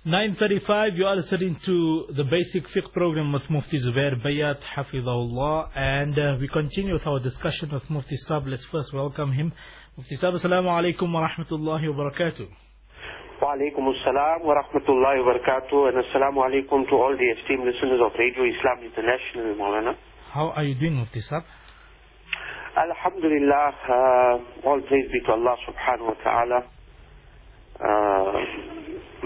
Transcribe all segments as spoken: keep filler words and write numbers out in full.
nine thirty-five, you are listening to the Basic Fiqh program with Mufti Zubair Bayat, Hafidhahullah, and uh, we continue with our discussion with Mufti Sab. Let's first welcome him. Mufti Sab, assalamu alaikum wa rahmatullahi wa barakatuh. Wa alaikum assalam wa rahmatullahi wa barakatuh, and assalamu alaikum to all the esteemed listeners of Radio Islam International, Maulana. How are you doing, Mufti Sab? Alhamdulillah, uh, all praise be to Allah subhanahu wa ta'ala. Uh,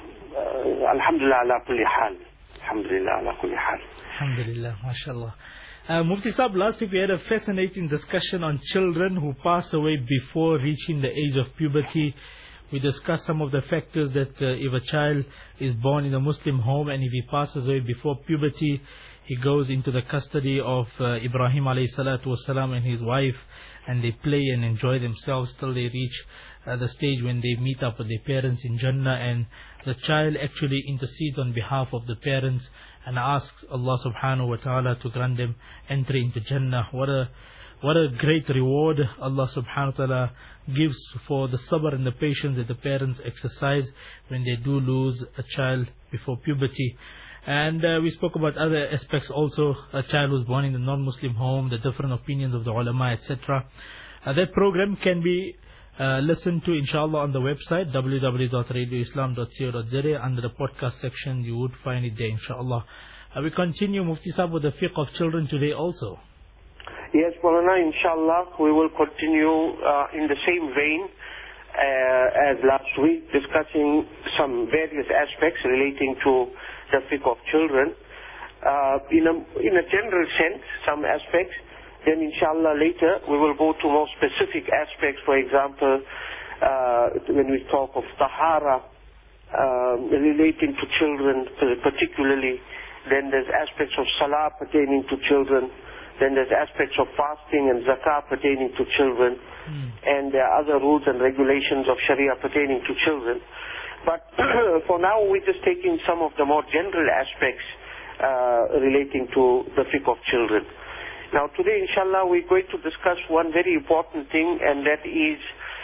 uh, Alhamdulillah ala kulli hal. Alhamdulillah ala kulli hal. Alhamdulillah, mashallah. Uh, Mufti Sab, last week we had a fascinating discussion on children who pass away before reaching the age of puberty. We discussed some of the factors that uh, if a child is born in a Muslim home and if he passes away before puberty, he goes into the custody of uh, Ibrahim alayhi salatu wasalam and his wife, and they play and enjoy themselves till they reach uh, the stage when they meet up with their parents in Jannah, and the child actually intercedes on behalf of the parents and asks Allah subhanahu wa ta'ala to grant them entry into Jannah. What a What a great reward Allah subhanahu wa ta'ala gives for the sabr and the patience that the parents exercise when they do lose a child before puberty. And uh, we spoke about other aspects also, a child who's born in a non-Muslim home, the different opinions of the ulama, et cetera. Uh, that program can be uh, listened to inshallah on the website w w w dot radio islam dot co dot z a. Under the podcast section you would find it there inshallah. Uh, we continue, Mufti Sahib, with the fiqh of children today also. Yes, Maulana, inshallah, we will continue uh, in the same vein uh, as last week, discussing some various aspects relating to the fiqh of children. Uh, in, a, in a general sense, some aspects. Then, inshallah, later we will go to more specific aspects. For example, uh, when we talk of tahara, uh, relating to children particularly, then there's aspects of salah pertaining to children. Then there's aspects of fasting and zakah pertaining to children. Mm. And there are other rules and regulations of sharia pertaining to children. But for now, we're just taking some of the more general aspects uh, relating to the fiqh of children. Now today, inshallah, we're going to discuss one very important thing, and that is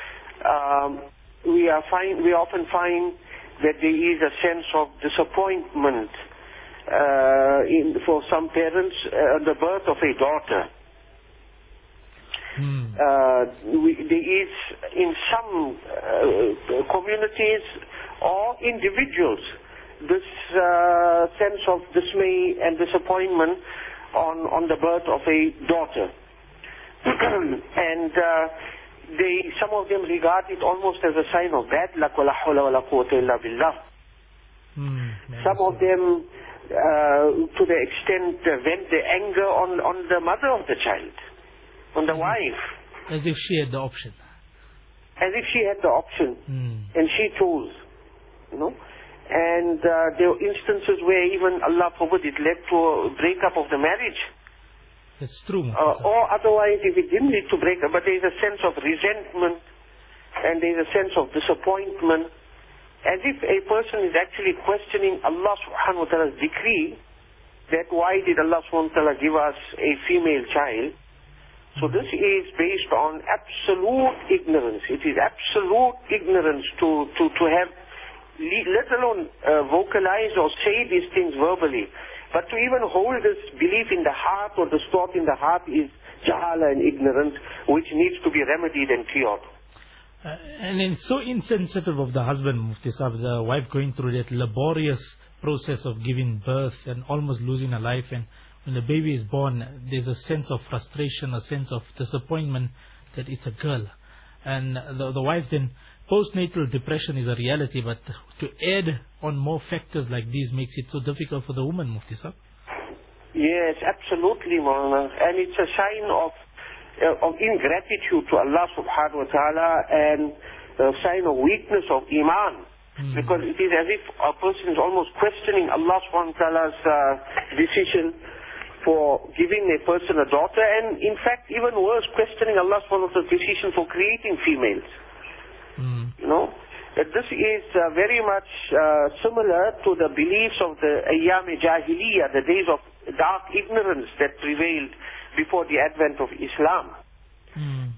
um, we, are find, we often find that there is a sense of disappointment Uh, in, for some parents, uh, the birth of a daughter. Hmm. Uh, we, there is in some uh, communities or individuals this uh, sense of dismay and disappointment on, on the birth of a daughter. And uh, they, some of them regard it almost as a sign of bad luck. وَلَا حَوْلَ وَلَا قُوَّةَ إِلَّا بِاللَّهِ. Some of them Uh, to the extent uh, vent the anger on, on the mother of the child, on the mm. wife. As if she had the option. As if she had the option. Mm. And she chose. You know? And uh, there were instances where even, Allah forbid, it led to a breakup of the marriage. That's true. Uh, or otherwise, if it didn't lead to breakup, but there is a sense of resentment, and there is a sense of disappointment, as if a person is actually questioning Allah subhanahu wa ta'ala's decree that why did Allah subhanahu wa ta'ala give us a female child. So this is based on absolute ignorance. It is absolute ignorance to, to, to have, let alone uh, vocalize or say these things verbally. But to even hold this belief in the heart or this thought in the heart is jahala and ignorance, which needs to be remedied and cured. Uh, and it's so insensitive of the husband, Mufti Sahib, the wife going through that laborious process of giving birth and almost losing her life. And when the baby is born, there's a sense of frustration, a sense of disappointment that it's a girl. And the, the wife then, postnatal depression is a reality, but to add on more factors like these makes it so difficult for the woman, Mufti Sahib. Yes, absolutely, Maulana. And it's a sign of Uh, of ingratitude to Allah subhanahu wa ta'ala, and a sign of weakness of iman. Mm. Because it is as if a person is almost questioning Allah subhanahu wa ta'ala's uh, decision for giving a person a daughter, and in fact even worse, questioning Allah subhanahu wa ta'ala's decision for creating females. Mm. You know, that this is uh, very much uh, similar to the beliefs of the Ayyam-e-Jahiliyyah, the days of dark ignorance that prevailed before the advent of Islam. Mm.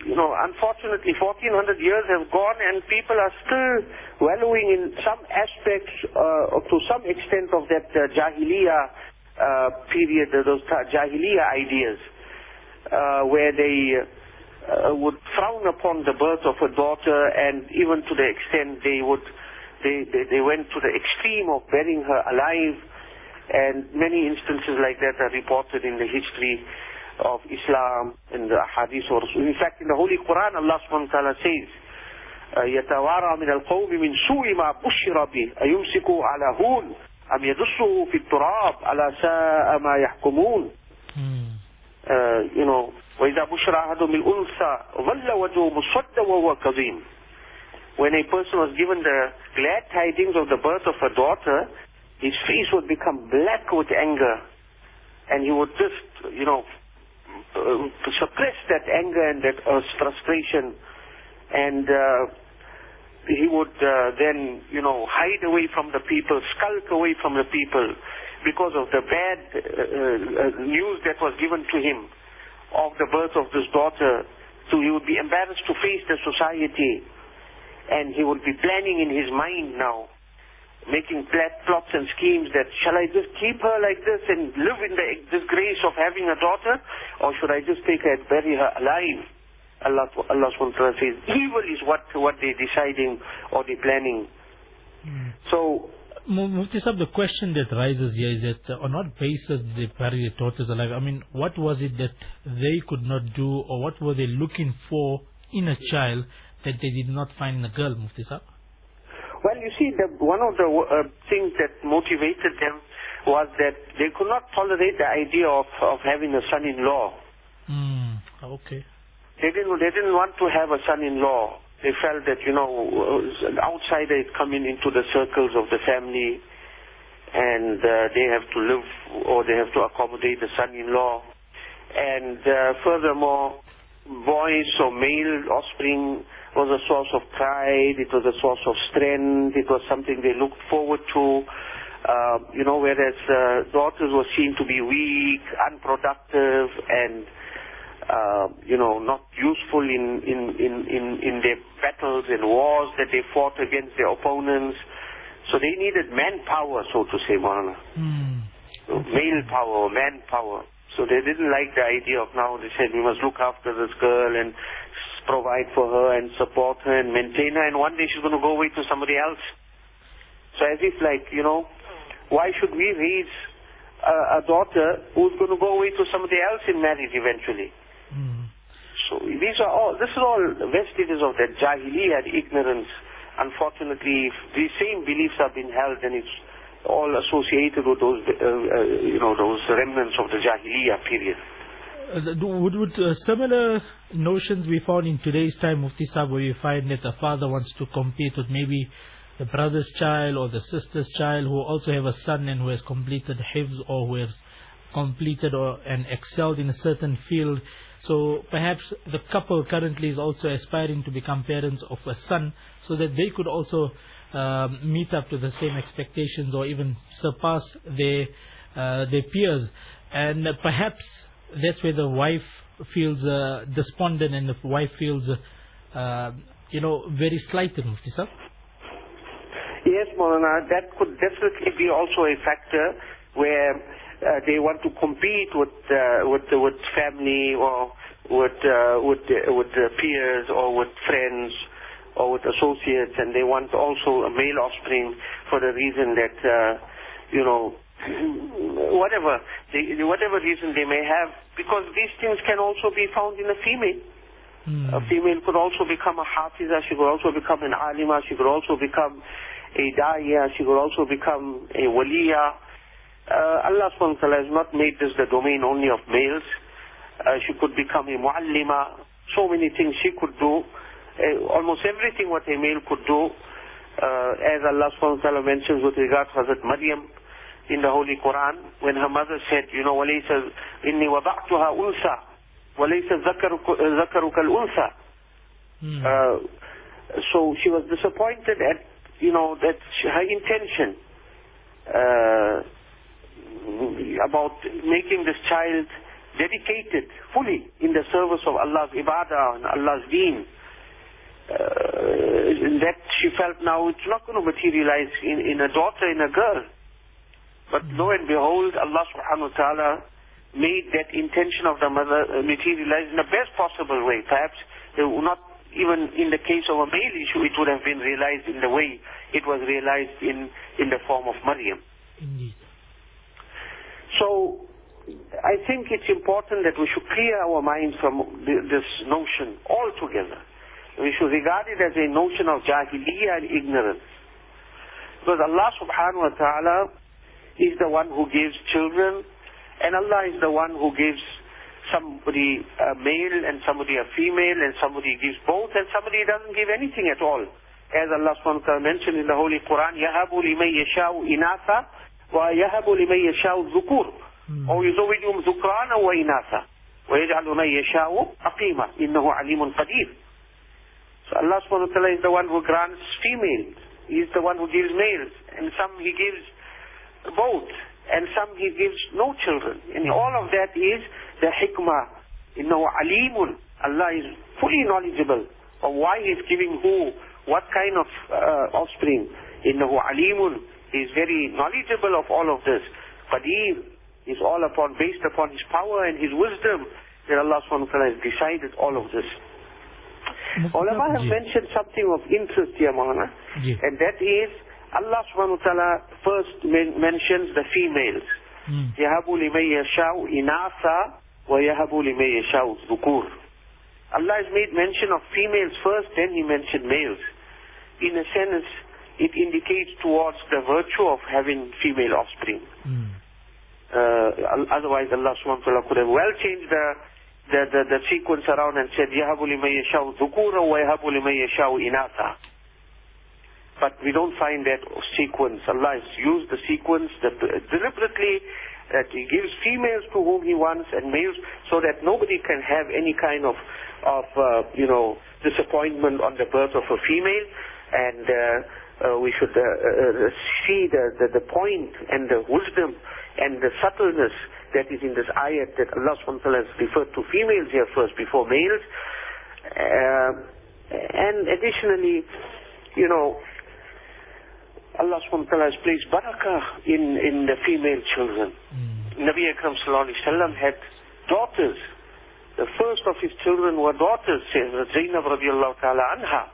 you know, unfortunately fourteen hundred years have gone and people are still wallowing in some aspects, uh, to some extent of that uh, Jahiliyyah uh, period, uh, those Jahiliyyah ideas, uh, where they uh, would frown upon the birth of a daughter, and even to the extent they would, they, they, they went to the extreme of burying her alive, and many instances like that are reported in the history of Islam and the hadith or in fact in the Holy Quran Allah subhanahu wa ta'ala says يَتَوَارَى مِنَ الْقَوْمِ مِنْ سُوءِ مَا بُشِّرَ بِهِ أَيُمْسِكُ عَلَى هُونَ أَمْ يَدُسُّهُ فِي التُّرَابِ أَلَا سَاءَ مَا يَحْكُمُونَ. You know, وَإِذَا بُشِّرَ أَحَدٌ بِالْأُنْثَى ظَلَّ وَجْهُهُ مُسْوَدًّا وَهُوَ كَظِيمٌ. When a person was given the glad tidings of the birth of a daughter, his face would become black with anger, and he would just, you know, Uh, to suppress that anger and that uh, frustration, and uh, he would uh, then, you know, hide away from the people, skulk away from the people because of the bad uh, uh, news that was given to him of the birth of this daughter. So he would be embarrassed to face the society, and he would be planning in his mind now, making plots and schemes that, shall I just keep her like this and live in the disgrace of having a daughter, or should I just take her and bury her alive? Allah, Allah subhanahu wa ta'ala says, evil is what, what they're deciding or they're planning. Mm. So, Mufti Sahib, the question that rises here is that uh, on what basis did they bury their daughters alive? I mean, what was it that they could not do, or what were they looking for in a child that they did not find in a girl, Mufti Sahib? Well, you see, the, one of the uh, things that motivated them was that they could not tolerate the idea of, of having a son-in-law. Mm, okay. They didn't, they didn't want to have a son-in-law. They felt that, you know, an outsider is coming into the circles of the family, and uh, they have to live, or they have to accommodate the son-in-law. And uh, furthermore, boys or male offspring was a source of pride, it was a source of strength, it was something they looked forward to, uh, you know, whereas uh, daughters were seen to be weak, unproductive, and, uh, you know, not useful in, in, in, in, in their battles and wars that they fought against their opponents. So they needed manpower, so to say, Maulana. Mm. So male power, manpower. So they didn't like the idea of now, they said, we must look after this girl and provide for her and support her and maintain her, and one day she's going to go away to somebody else. So as if like, you know, why should we raise a, a daughter who's going to go away to somebody else in marriage eventually? Mm. So these are all, this is all vestiges of that Jahiliyyah, ignorance. Unfortunately, these same beliefs have been held, and it's all associated with those, uh, uh, you know, those remnants of the Jahiliyyah period. Uh, would would uh, similar notions be found in today's time, Mufti Sahib, where you find that a father wants to compete with maybe the brother's child or the sister's child who also have a son and who has completed hifz or who has completed or and excelled in a certain field. So perhaps the couple currently is also aspiring to become parents of a son, so that they could also um, meet up to the same expectations or even surpass their uh, their peers. And uh, perhaps that's where the wife feels uh, despondent, and the wife feels, uh, uh, you know, very slighted, Mufti Sahib. Yes, Maulana, that could definitely be also a factor where uh, they want to compete with uh, with with family or with uh, with with uh, peers or with friends or with associates, and they want also a male offspring for the reason that uh, you know. Whatever, they, whatever reason they may have, because these things can also be found in a female. Mm. A female could also become a hafiza, she could also become an alima, she could also become a da'iyah, she could also become a waliya. Uh, Allah subhanahu wa ta'ala has not made this the domain only of males. Uh, she could become a muallima, so many things she could do, uh, almost everything what a male could do, uh, as Allah subhanahu wa ta'ala mentions with regard to Hazrat Maryam in the Holy Quran, when her mother said, you know, وَلَيْسَ إِنِّي وَضَعْتُهَا أُنْثَى وَلَيْسَ ذَكَرُكَ الْأُنْثَى. Uh, so she was disappointed at, you know, that she, her intention uh, about making this child dedicated fully in the service of Allah's ibadah and Allah's deen, uh, that she felt now it's not going to materialize in, in a daughter, in a girl. But lo and behold, Allah subhanahu wa ta'ala made that intention of the mother materialize in the best possible way. Perhaps uh, not even in the case of a male issue, it would have been realized in the way it was realized in, in the form of Maryam. Indeed. So, I think it's important that we should clear our minds from this notion altogether. We should regard it as a notion of jahiliyyah and ignorance. Because Allah subhanahu wa ta'ala is the one who gives children, and Allah is the one who gives somebody a male and somebody a female, and somebody gives both, and somebody doesn't give anything at all. As Allah subhanahu wa ta'ala mentioned in the Holy Quran, يَهَبُ لِمَنْ يَشَاءُ إِنَاثًا وَيَهَبُ لِمَنْ يَشَاءُ الذُّكُورَ أَوْ يُزَوِّجُهُمْ ذُكْرَانًا وَإِنَاثًا وَيَجْعَلُ مَنْ يَشَاءُ عَقِيمًا إِنَّهُ عَلِيمٌ قَدِيرٌ. So Allah subhanahu wa ta'ala is the one who grants females. He is the one who gives males. And some He gives both. And some He gives no children. And all of that is the hikmah. Innahu alimun. Allah is fully knowledgeable of why He is giving who, what kind of uh, offspring. Innahu alimun. He is very knowledgeable of all of this. Qadir is all upon, based upon His power and His wisdom, that Allah subhanahu wa ta'ala has decided all of this. Ulama have mentioned something of interest here, Maulana, and that is Allah subhanahu wa ta'ala first men mentions the females. Yahabu liman yasha'u inatha wa yahabu liman yasha'u dhukur. Allah has made mention of females first, then He mentioned males. In a sense, it indicates towards the virtue of having female offspring. Mm. Uh, otherwise, Allah subhanahu wa ta'ala could have well changed the The, the, the sequence around and said, يَهَبُ لِمَنْ يَشَاءُ ذُكُورًا وَيَهَبُ لِمَنْ يَشَاءُ إِنَاثًا. But we don't find that sequence. Allah has used the sequence that, uh, deliberately, that He gives females to whom He wants and males, so that nobody can have any kind of, of uh, you know, disappointment on the birth of a female. And uh, uh, we should uh, uh, see the, the, the point and the wisdom and the subtleness that is in this ayat, that Allah subhanahu wa ta'ala has referred to females here first before males. Uh, and additionally, you know, Allah subhanahu wa ta'ala has placed barakah in, in the female children. Mm. Nabi Akram sallallahu alayhi wa sallam had daughters. The first of his children were daughters, Zainab radiallahu ta'ala anha.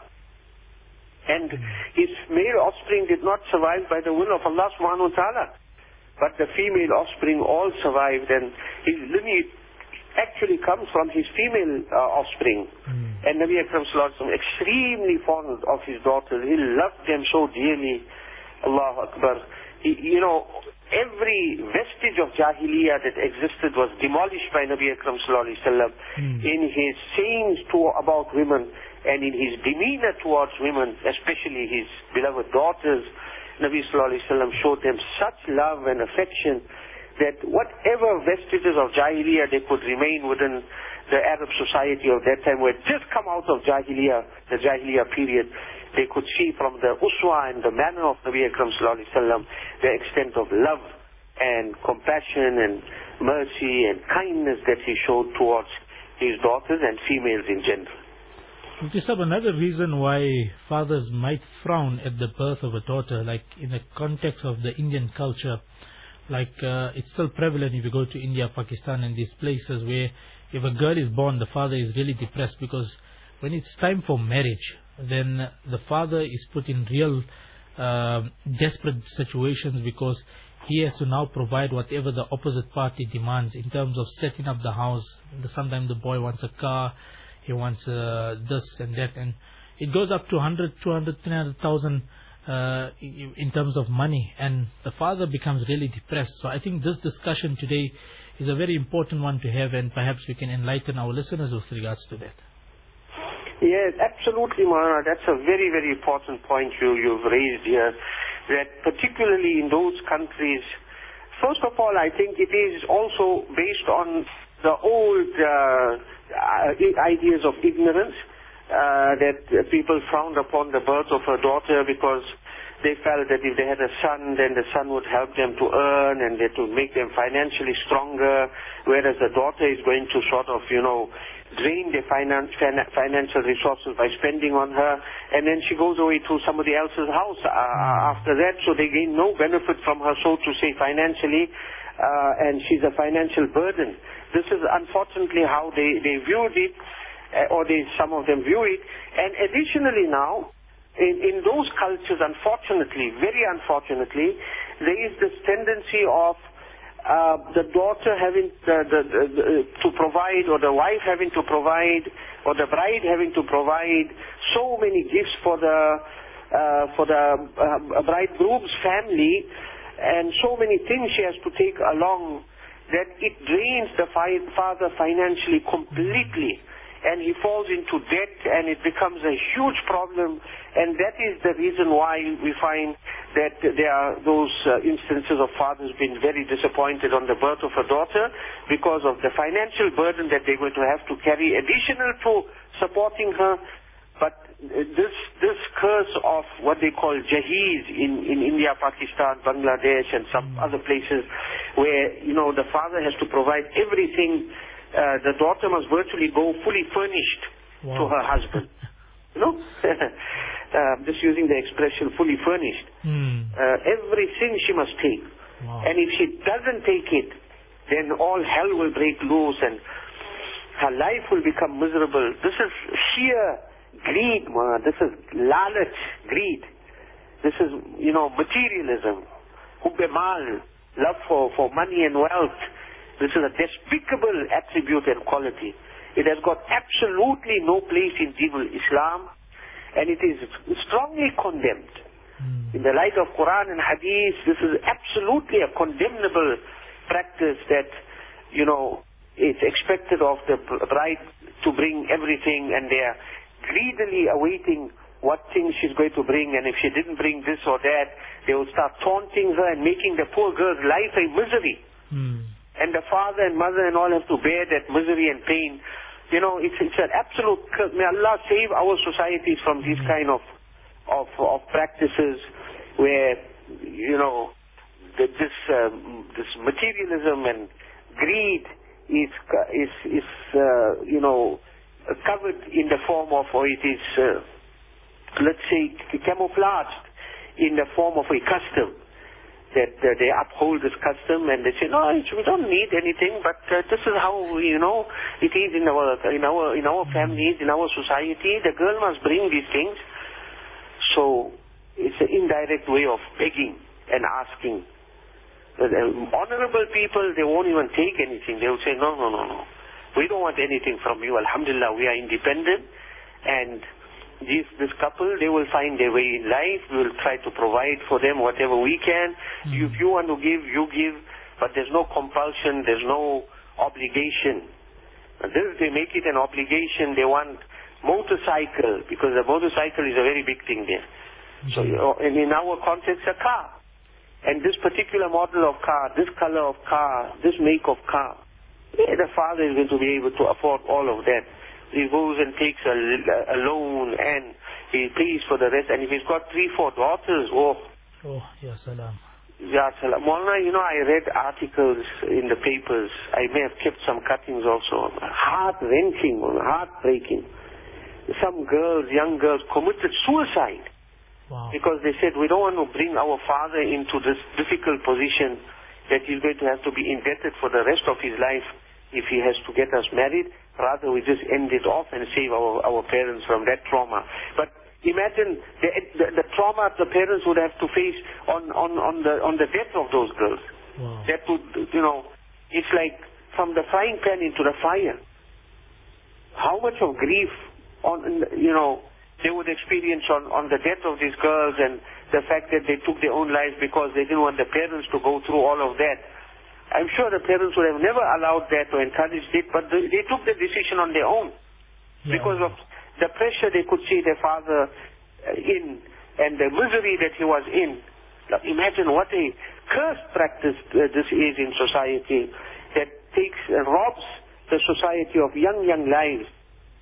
And mm. his male offspring did not survive by the will of Allah subhanahu wa ta'ala. But the female offspring all survived, and his lineage actually comes from his female uh, offspring. Mm. And Nabi Akram sallallahu alaihi wasallam extremely fond of his daughters. He loved them so dearly. Allahu Akbar. He, you know, every vestige of Jahiliyyah that existed was demolished by Nabi Akram sallallahu alaihi wasallam mm. in his sayings to about women, and in his demeanor towards women, especially his beloved daughters. Nabi sallallahu alayhi wa sallam showed them such love and affection that whatever vestiges of Jahiliyyah they could remain within the Arab society of that time, who had just come out of Jahiliyyah, the Jahiliyyah period, they could see from the uswa and the manner of Nabi Akram sallallahu alayhi wa sallam the extent of love and compassion and mercy and kindness that he showed towards his daughters and females in general. Mufti Sahib, another reason why fathers might frown at the birth of a daughter, like in the context of the Indian culture, like uh, it's still prevalent if you go to India, Pakistan and these places where if a girl is born, the father is really depressed, because when it's time for marriage, then the father is put in real uh, desperate situations, because he has to now provide whatever the opposite party demands in terms of setting up the house. Sometimes the boy wants a car, he wants uh, this and that, and it goes up to one hundred, two hundred, three hundred thousand uh, in terms of money, and the father becomes really depressed. So I think this discussion today is a very important one to have, and perhaps we can enlighten our listeners with regards to that. Yes, absolutely, Maulana. That's a very, very important point you, you've raised here, that particularly in those countries, first of all, I think it is also based on the old uh, ideas of ignorance, uh, that uh, people frowned upon the birth of a daughter because they felt that if they had a son, then the son would help them to earn and that would make them financially stronger, whereas the daughter is going to sort of, you know, drain their finance, financial resources by spending on her, and then she goes away to somebody else's house uh, after that, so they gain no benefit from her, so to say, financially, uh, and she's a financial burden. This is unfortunately how they, they viewed it, uh, or they, some of them view it, and additionally now, In, in those cultures, unfortunately, very unfortunately, there is this tendency of uh, the daughter having the, the, the, the, to provide, or the wife having to provide, or the bride having to provide so many gifts for the uh, for the uh, bridegroom's family, and so many things she has to take along that it drains the fi- father financially completely. And he falls into debt, and it becomes a huge problem, and that is the reason why we find that there are those uh, instances of fathers being very disappointed on the birth of a daughter because of the financial burden that they're going to have to carry additional to supporting her. But this this curse of what they call jaheez in, in India, Pakistan, Bangladesh, and some other places where, you know, the father has to provide everything. Uh, the daughter must virtually go fully furnished wow. to her husband. You know? uh, just using the expression fully furnished. Mm. Uh, everything she must take. Wow. And if she doesn't take it, then all hell will break loose and her life will become miserable. This is sheer greed, man. This is lalach, greed. This is, you know, materialism. Hubbe mal, love for, for money and wealth. This is a despicable attribute and quality. It has got absolutely no place in Deen Islam, and it is strongly condemned. Mm. In the light of Quran and Hadith, this is absolutely a condemnable practice that, you know, it's expected of the bride to bring everything, and they are greedily awaiting what things she's going to bring, and if she didn't bring this or that, they will start taunting her and making the poor girl's life a misery. Mm. And the father and mother and all have to bear that misery and pain. You know, it's it's an absolute curse. May Allah save our societies from these kind of of, of practices where, you know, the, this um, this materialism and greed is is is uh, you know, covered in the form of, or it is uh, let's say camouflaged in the form of a custom. That uh, they uphold this custom and they say, no, we don't need anything, but uh, this is how, you know, it is in our in our in our families, in our society. The girl must bring these things. So it's an indirect way of begging and asking. Uh, honorable people, they won't even take anything. They will say, no, no, no, no. We don't want anything from you. Alhamdulillah, we are independent, and This, this couple, they will find their way in life. We will try to provide for them whatever we can. Mm. If you want to give, you give. But there's no compulsion. There's no obligation. And this, they make it an obligation. They want motorcycle, because the motorcycle is a very big thing there. Mm. So, you know, and in our context, a car. And this particular model of car, this color of car, this make of car, yeah, the father is going to be able to afford all of that. He goes and takes a, a loan and he pays for the rest. And if he's got three, four daughters, oh. Oh, ya salam. Ya salam. Maulana, you know, I read articles in the papers. I may have kept some cuttings also. Heart-wrenching, heart-breaking. Some girls, young girls, committed suicide. Wow. Because they said, we don't want to bring our father into this difficult position that he's going to have to be indebted for the rest of his life if he has to get us married. Rather, we just end it off and save our, our parents from that trauma. But imagine the, the, the trauma the parents would have to face on, on, on the on the death of those girls. Wow. That would, you know, it's like from the frying pan into the fire. How much of grief, on you know, they would experience on, on the death of these girls, and the fact that they took their own lives because they didn't want the parents to go through all of that. I'm sure the parents would have never allowed that or encouraged it, but they, they took the decision on their own. Yeah. Because of the pressure they could see their father in and the misery that he was in. Now, imagine what a cursed practice uh, this is in society that takes and uh, robs the society of young, young lives.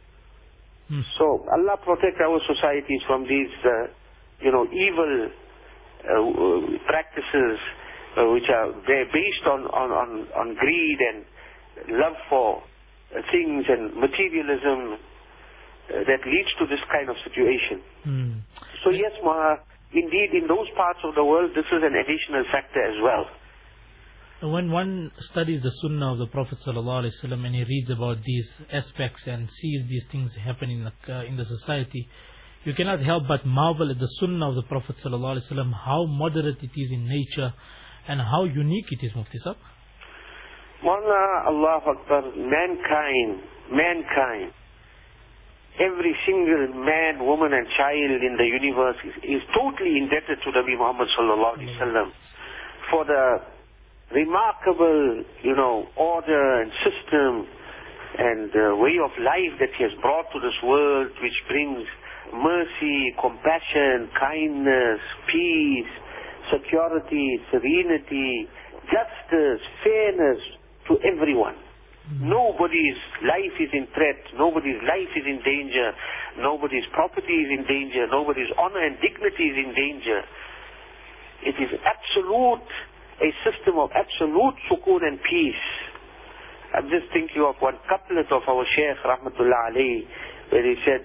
Hmm. So Allah protect our societies from these, uh, you know, evil uh, practices uh, which are they're based on, on, on, on greed and love for uh, things and materialism uh, that leads to this kind of situation. Mm. So yes, ma, indeed, in those parts of the world, this is an additional factor as well. When one studies the Sunnah of the Prophet ﷺ and he reads about these aspects and sees these things happening in the, uh, in the society, you cannot help but marvel at the Sunnah of the Prophet ﷺ, how moderate it is in nature and how unique it is, Mufti Sahib. Mawlana, Allahu Akbar, mankind, mankind, every single man, woman and child in the universe is, is totally indebted to Nabi Muhammad sallallahu alaihi wasallam for the remarkable, you know, order and system and uh, way of life that he has brought to this world, which brings mercy, compassion, kindness, peace, security, serenity, justice, fairness to everyone. Nobody's life is in threat, nobody's life is in danger, nobody's property is in danger, nobody's honor and dignity is in danger. It is absolute, a system of absolute sukoon and peace. I'm just thinking of one couplet of our Shaykh Rahmatullah alayhi, where he said,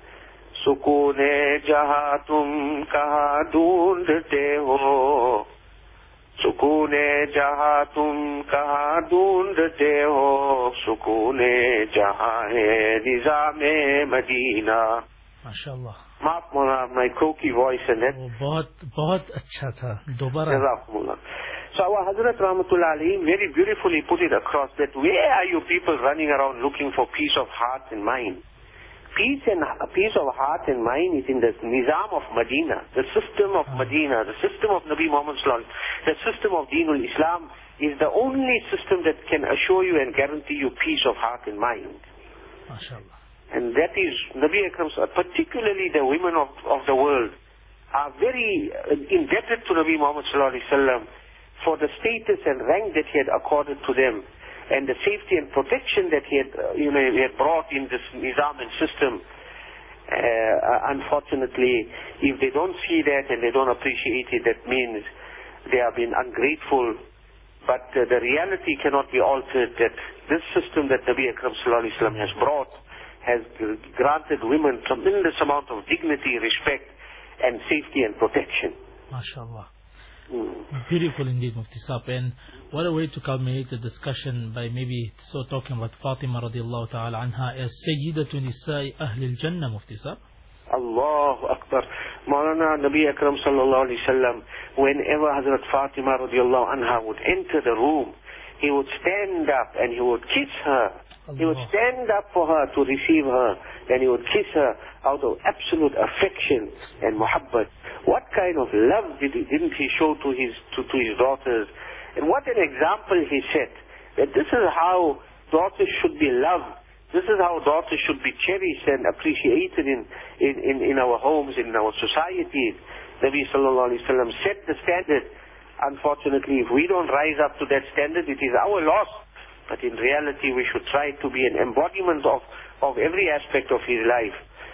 Sukoon-e jaha tum kaha dhoondte ho, Sukoon-e jaha tum kaha dhoondte ho, Sukoon-e jaha hai nizam-e Madina. MashaAllah. Maaf Mawlana, my croaky voice and that. Oh, bahut, bahut acha tha. Dobara. Jazakumullah. So our Hazrat Rahmatullah alayhi very beautifully put it across that where are you people running around looking for peace of heart and mind? Peace and peace of heart and mind is in the Nizam of Medina, the system of Medina, the system of Nabi Muhammad sallallahu alaihi wasallam, the system of Deenul Islam is the only system that can assure you and guarantee you peace of heart and mind. MashaAllah. And that is Nabi Akram, particularly the women of, of the world, are very indebted to Nabi Muhammad sallallahu alaihi wasallam for the status and rank that he had accorded to them, and the safety and protection that he had, uh, you know, he had brought in this nizam and system. Uh, unfortunately, if they don't see that and they don't appreciate it, that means they have been ungrateful. But uh, the reality cannot be altered that this system that Nabi Akram sallallahu alaihi wasallam has brought has granted women tremendous amount of dignity, respect, and safety and protection. MashaAllah. Mm. Beautiful indeed, Mufti Sahib. And what a way to culminate the discussion by maybe so talking about Fatima radiallahu ta'ala anha as Sayyidatu Nisa'i Ahli al-Jannah, Mufti Sahib. Allahu Akbar. Maulana Nabi Akram sallallahu alayhi wasallam, whenever Hazrat Fatima radiallahu anha would enter the room, he would stand up and he would kiss her. Allah. He would stand up for her to receive her, and he would kiss her out of absolute affection and muhabbat. What kind of love did he, didn't he show to his to, to his daughters? And what an example he set, that this is how daughters should be loved. This is how daughters should be cherished and appreciated in, in, in, in our homes, in our societies. Nabi sallallahu alayhi wa sallam set the standard. Unfortunately, if we don't rise up to that standard, it is our loss. But in reality, we should try to be an embodiment of, of every aspect of his life.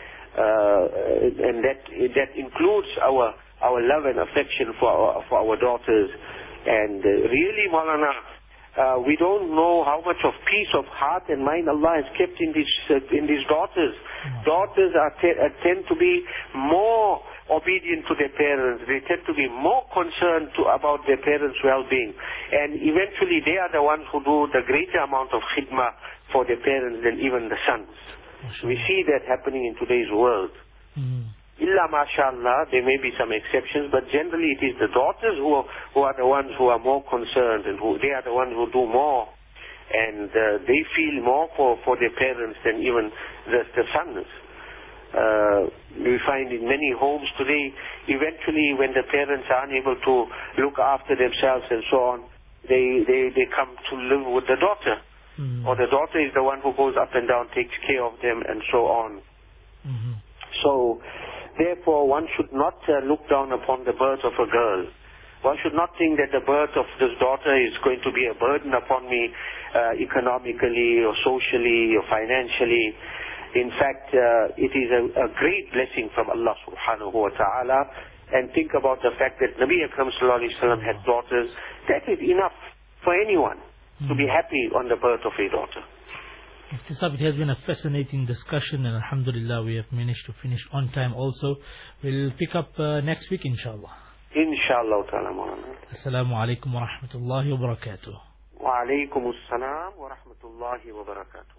Uh, and that that includes our our love and affection for our, for our daughters. And uh, really, Maulana, uh, we don't know how much of peace of heart and mind Allah has kept in these uh, in these daughters. Mm-hmm. Daughters are te- uh, tend to be more obedient to their parents. They tend to be more concerned to, about their parents' well-being. And eventually, they are the ones who do the greater amount of khidmah for their parents than even the sons. We see that happening in today's world. Mm. Illa mashallah, there may be some exceptions, but generally it is the daughters who are, who are the ones who are more concerned, and who they are the ones who do more, and uh, they feel more for, for their parents than even the, the sons. Uh, we find in many homes today, eventually when the parents are unable to look after themselves and so on, they, they, they come to live with the daughter. Mm-hmm. Or the daughter is the one who goes up and down, takes care of them, and so on. Mm-hmm. So, therefore, one should not uh, look down upon the birth of a girl. One should not think that the birth of this daughter is going to be a burden upon me uh, economically or socially or financially. In fact, uh, it is a, a great blessing from Allah subhanahu wa ta'ala. and think about the fact that Nabi Akram sallallahu alaihi wasallam had daughters, that is enough for anyone mm. to be happy on the birth of a daughter. Mufti Sahib, it has been a fascinating discussion, and alhamdulillah we have managed to finish on time also. We'll pick up uh, next week inshallah. Inshallah ta'ala Maulana. Assalamu alaikum wa rahmatullahi wa barakatuh. Wa alaikum assalam wa rahmatullahi wa barakatuh.